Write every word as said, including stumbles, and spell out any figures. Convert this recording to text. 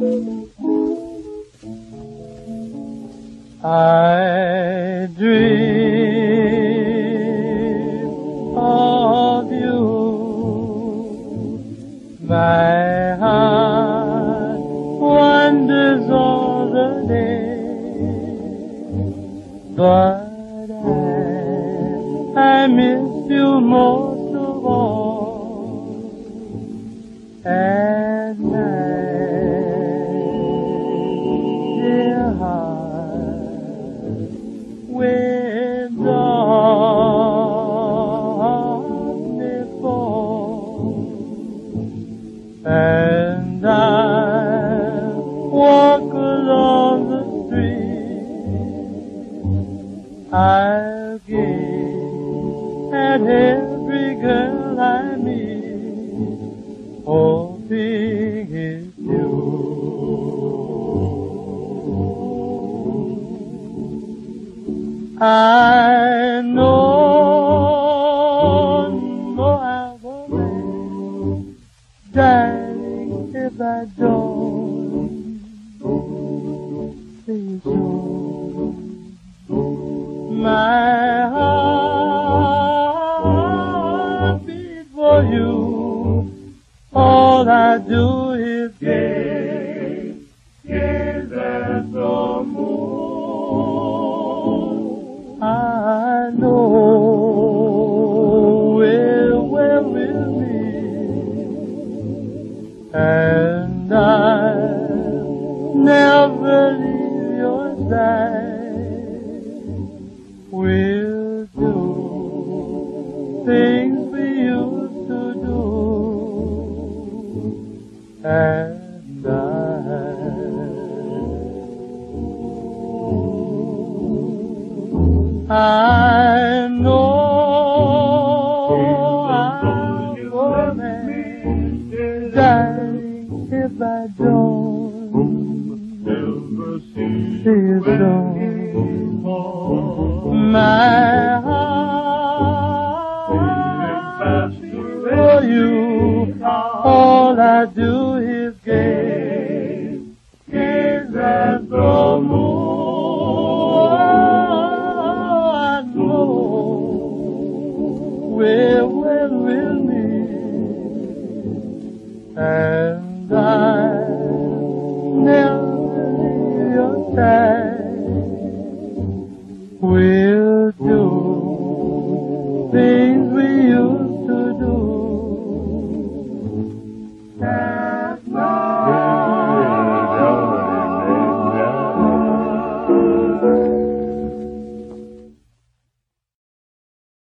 I dream of you, my heart wanders all the day, but I, I miss you most of all at night, dear heart, when darkness falls and I walk along the street, I'll gaze at every girl I meet, hoping it's you. I know no other way, darling, if I don't say so. My heart beats for you, all I do is gaze, gaze at the moon. I know it well with me, and I'll never leave your side. We'll do things we used to do at night. I know I'm your man, darling, if I don't see you soon. My heart beats for you, all I do